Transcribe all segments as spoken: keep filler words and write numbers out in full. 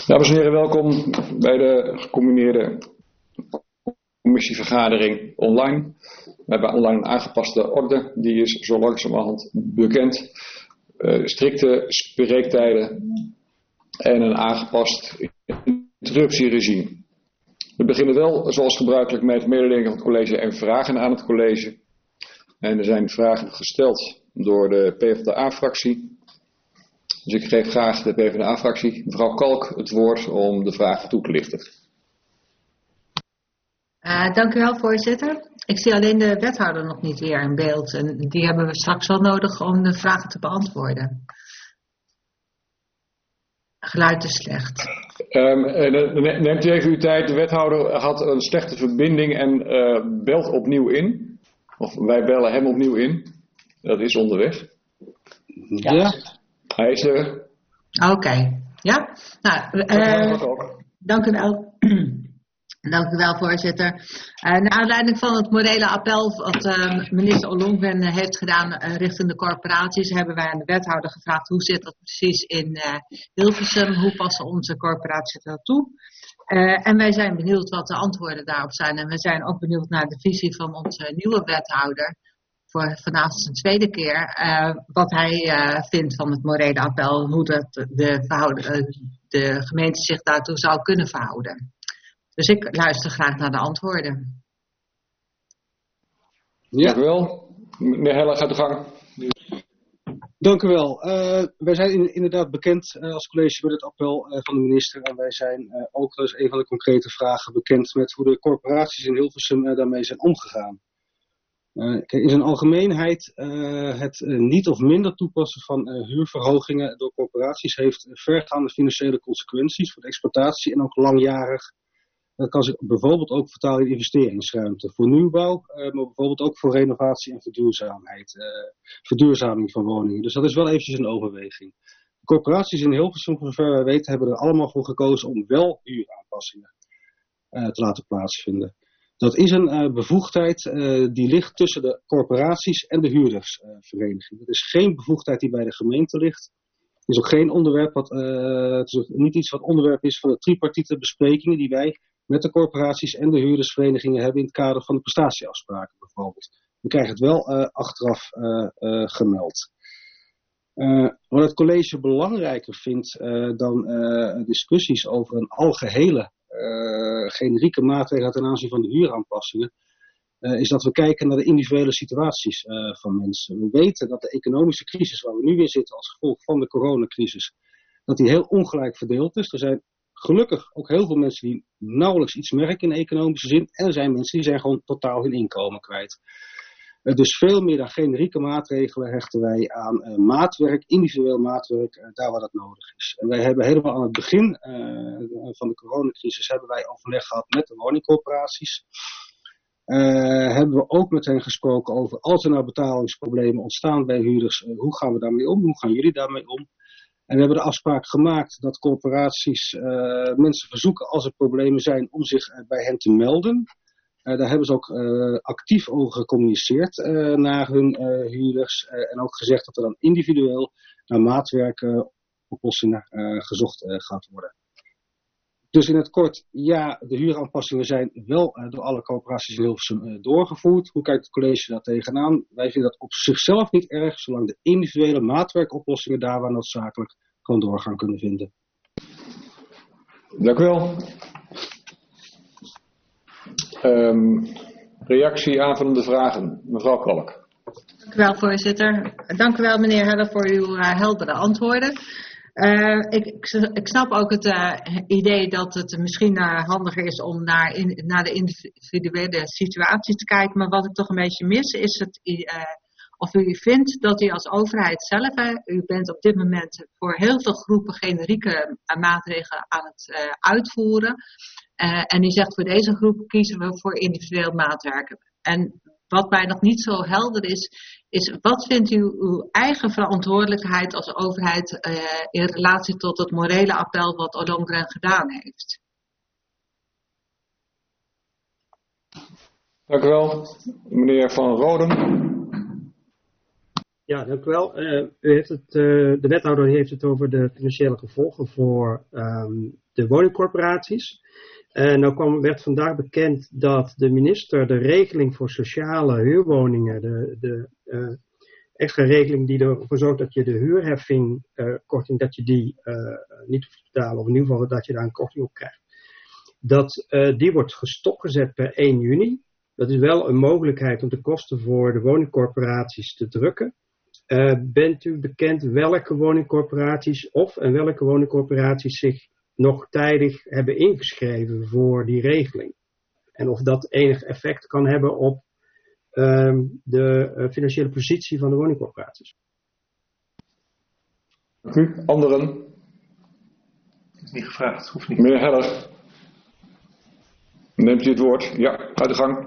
Dames en heren, welkom bij de gecombineerde commissievergadering online. We hebben online een aangepaste orde, die is zo langzamerhand bekend. Uh, strikte spreektijden en een aangepast interruptieregime. We beginnen wel zoals gebruikelijk met mededelingen van het college en vragen aan het college. En er zijn vragen gesteld door de PvdA-fractie. Dus ik geef graag de PvdA-fractie, mevrouw Kalk, het woord om de vragen toe te lichten. Uh, dank u wel, voorzitter. Ik zie alleen de wethouder nog niet weer in beeld. En die hebben we straks wel nodig om de vragen te beantwoorden. Geluid is slecht. Um, neemt u even uw tijd. De wethouder had een slechte verbinding en uh, belt opnieuw in. Of wij bellen hem opnieuw in. Dat is onderweg. Ja. ja. Hij is er. Oké. Okay. Ja? Nou, uh, dank u wel. Dank u wel, voorzitter. Uh, naar aanleiding van het morele appel wat uh, minister Ollongren uh, heeft gedaan uh, richting de corporaties, hebben wij aan de wethouder gevraagd hoe zit dat precies in uh, Hilversum, hoe passen onze corporaties dat toe. Uh, en wij zijn benieuwd wat de antwoorden daarop zijn. En we zijn ook benieuwd naar de visie van onze nieuwe wethouder, voor vanavond zijn tweede keer, uh, wat hij uh, vindt van het morele appel, hoe dat de, verhouden, uh, de gemeente zich daartoe zou kunnen verhouden. Dus ik luister graag naar de antwoorden. Ja. Dank u wel. Meneer Heller, gaat de gang. Dank u wel. Uh, wij zijn in, inderdaad bekend uh, als college met het appel uh, van de minister. En wij zijn uh, ook, dat is een van de concrete vragen, bekend met hoe de corporaties in Hilversum uh, daarmee zijn omgegaan. Uh, in zijn algemeenheid uh, het uh, niet of minder toepassen van uh, huurverhogingen door corporaties heeft uh, vergaande financiële consequenties voor de exploitatie en ook langjarig. Dat kan zich bijvoorbeeld ook vertalen in investeringsruimte voor nieuwbouw, uh, maar bijvoorbeeld ook voor renovatie en verduurzaamheid, uh, verduurzaming van woningen. Dus dat is wel eventjes een overweging. De corporaties in Hilversum, voor zover wij weten, hebben er allemaal voor gekozen om wel huuraanpassingen uh, te laten plaatsvinden. Dat is een uh, bevoegdheid uh, die ligt tussen de corporaties en de huurdersvereniging. Het is geen bevoegdheid die bij de gemeente ligt. Het is ook geen onderwerp wat, uh, het is ook niet iets wat onderwerp is van de tripartite besprekingen die wij met de corporaties en de huurdersverenigingen hebben in het kader van de prestatieafspraken bijvoorbeeld. We krijgen het wel uh, achteraf uh, uh, gemeld. Uh, wat het college belangrijker vindt uh, dan uh, discussies over een algehele uh, generieke maatregel ten aanzien van de huuraanpassingen, uh, is dat we kijken naar de individuele situaties uh, van mensen. We weten dat de economische crisis waar we nu in zitten als gevolg van de coronacrisis, dat die heel ongelijk verdeeld is. Er zijn gelukkig ook heel veel mensen die nauwelijks iets merken in economische zin. En er zijn mensen die zijn gewoon totaal hun inkomen kwijt. Uh, dus veel meer dan generieke maatregelen hechten wij aan uh, maatwerk, individueel maatwerk, uh, daar waar dat nodig is. En wij hebben helemaal aan het begin uh, van de coronacrisis hebben wij overleg gehad met de woningcorporaties. Uh, hebben we ook met hen gesproken over als er nou betalingsproblemen ontstaan bij huurders. Uh, hoe gaan we daarmee om? Hoe gaan jullie daarmee om? En we hebben de afspraak gemaakt dat corporaties uh, mensen verzoeken als er problemen zijn om zich uh, bij hen te melden. Uh, daar hebben ze ook uh, actief over gecommuniceerd uh, naar hun uh, huurders. Uh, en ook gezegd dat er dan individueel naar maatwerk uh, oplossingen uh, gezocht uh, gaat worden. Dus in het kort, ja, de huuraanpassingen zijn wel uh, door alle corporaties in Hilversum uh, doorgevoerd. Hoe kijkt het college daar tegenaan? Wij vinden dat op zichzelf niet erg, zolang de individuele maatwerkoplossingen daar waar noodzakelijk gewoon doorgaan kunnen vinden. Dank u wel. Um, reactie aanvullende vragen. Mevrouw Kalk. Dank u wel, voorzitter. Dank u wel, meneer Heller, voor uw uh, heldere antwoorden. Uh, ik, ik snap ook het uh, idee dat het misschien uh, handiger is om naar, in, naar de individuele situatie te kijken. Maar wat ik toch een beetje mis is het, uh, of u vindt dat u als overheid zelf, uh, u bent op dit moment voor heel veel groepen generieke uh, maatregelen aan het uh, uitvoeren. Uh, en u zegt voor deze groep kiezen we voor individueel maatwerken. En wat mij nog niet zo helder is, is wat vindt u uw eigen verantwoordelijkheid als overheid uh, in relatie tot het morele appel wat Ollongren gedaan heeft? Dank u wel. Meneer Van Roden. Ja, dank u wel. Uh, u heeft het, uh, de wethouder heeft het over de financiële gevolgen voor um, de woningcorporaties. Uh, nou kwam, werd vandaag bekend dat de minister de regeling voor sociale huurwoningen, de, de uh, extra regeling die ervoor zorgt dat je de huurheffing, uh, korting, dat je die uh, niet hoeft te betalen, of in ieder geval dat je daar een korting op krijgt, dat uh, die wordt gestopgezet per één juni. Dat is wel een mogelijkheid om de kosten voor de woningcorporaties te drukken. Uh, bent u bekend welke woningcorporaties of en welke woningcorporaties zich nog tijdig hebben ingeschreven voor die regeling? En of dat enig effect kan hebben op um, de uh, financiële positie van de woningcorporaties? Dank u. Anderen? Het is niet gevraagd, hoeft niet. Meneer Heller, neemt u het woord? Ja, uit de gang.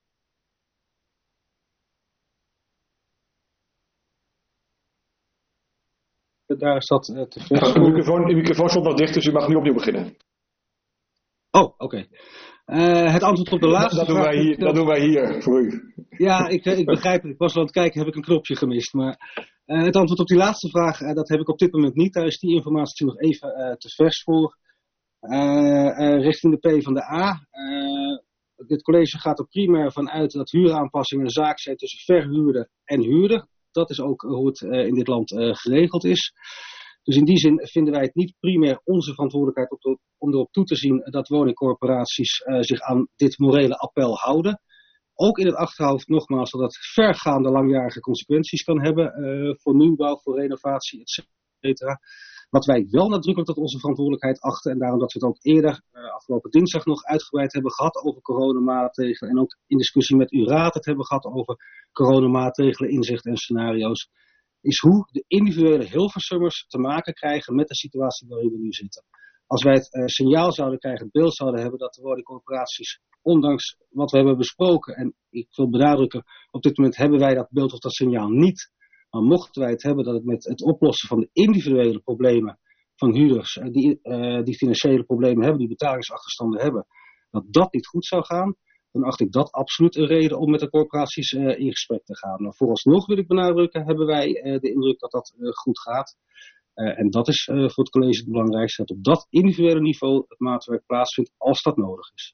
Daar is dat uh, te vers. De microfoon, de microfoon stond nog dicht, dus u mag nu opnieuw beginnen. Oh, oké. Okay. Uh, het antwoord op de laatste dat, dat vraag... Doen wij hier, dat doen wij hier voor u. Ja, ik, ik begrijp het. Ik was al aan het kijken, heb ik een knopje gemist. Maar uh, het antwoord op die laatste vraag, uh, dat heb ik op dit moment niet. Daar is die informatie nog even uh, te vers voor. Uh, uh, richting de P van de A. Uh, dit college gaat er primair vanuit dat huuraanpassingen een zaak zijn tussen verhuurder en huurder. Dat is ook hoe het uh, in dit land uh, geregeld is. Dus in die zin vinden wij het niet primair onze verantwoordelijkheid op de, om erop toe te zien dat woningcorporaties uh, zich aan dit morele appel houden. Ook in het achterhoofd nogmaals dat het vergaande langjarige consequenties kan hebben uh, voor nieuwbouw, voor renovatie, et cetera. Wat wij wel nadrukkelijk tot onze verantwoordelijkheid achten en daarom dat we het ook eerder uh, afgelopen dinsdag nog uitgebreid hebben gehad over coronamaatregelen en ook in discussie met uw raad het hebben gehad over coronamaatregelen, inzichten en scenario's, is hoe de individuele Hilversummers te maken krijgen met de situatie waarin we nu zitten. Als wij het uh, signaal zouden krijgen, het beeld zouden hebben dat de woningcorporaties, ondanks wat we hebben besproken, en ik wil benadrukken, op dit moment hebben wij dat beeld of dat signaal niet. Maar mochten wij het hebben dat het met het oplossen van de individuele problemen van huurders, die, uh, die financiële problemen hebben, die betalingsachterstanden hebben, dat dat niet goed zou gaan, dan acht ik dat absoluut een reden om met de corporaties uh, in gesprek te gaan. Nou, vooralsnog wil ik benadrukken, hebben wij uh, de indruk dat dat uh, goed gaat. Uh, en dat is uh, voor het college het belangrijkste, dat op dat individuele niveau het maatwerk plaatsvindt als dat nodig is.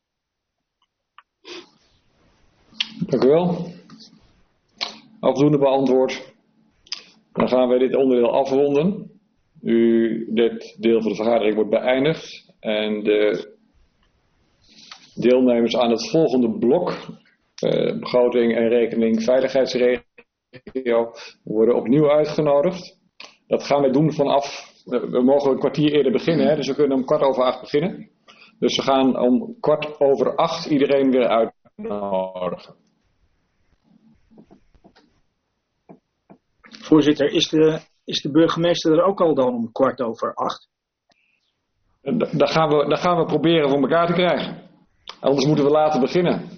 Dank u wel. Afdoende beantwoord. Dan gaan wij dit onderdeel afronden. U, dit deel van de vergadering wordt beëindigd. En de deelnemers aan het volgende blok, uh, begroting en rekening veiligheidsregio, worden opnieuw uitgenodigd. Dat gaan we doen vanaf, we mogen een kwartier eerder beginnen, hè, dus we kunnen om kwart over acht beginnen. Dus we gaan om kwart over acht iedereen weer uitnodigen. Voorzitter, is de, is de burgemeester er ook al dan om kwart over acht? Dat gaan we, dat gaan we proberen voor elkaar te krijgen. Anders moeten we later beginnen.